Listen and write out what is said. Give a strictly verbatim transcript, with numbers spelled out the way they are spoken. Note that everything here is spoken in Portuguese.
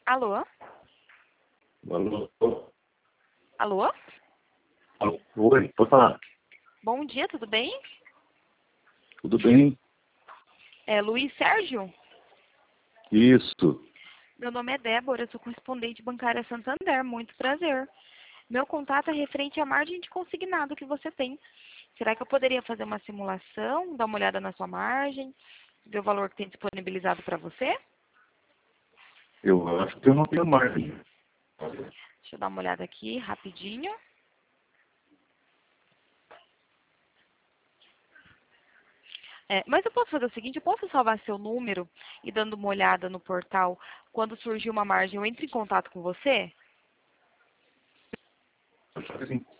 Alô? Alô? Alô? Alô? Oi, pode falar. Bom dia, tudo bem? Tudo bem? É Luiz Sérgio? Isso. Meu nome é Débora, eu sou correspondente bancária Santander, muito prazer. Meu contato é referente à margem de consignado que você tem. Será que eu poderia fazer uma simulação, dar uma olhada na sua margem, ver o valor que tem disponibilizado para você? Eu acho que eu não tenho margem. Deixa eu dar uma olhada aqui, rapidinho. É, mas eu posso fazer o seguinte, eu posso salvar seu número e dando uma olhada no portal, quando surgir uma margem, eu entro em contato com você? Acho que sim.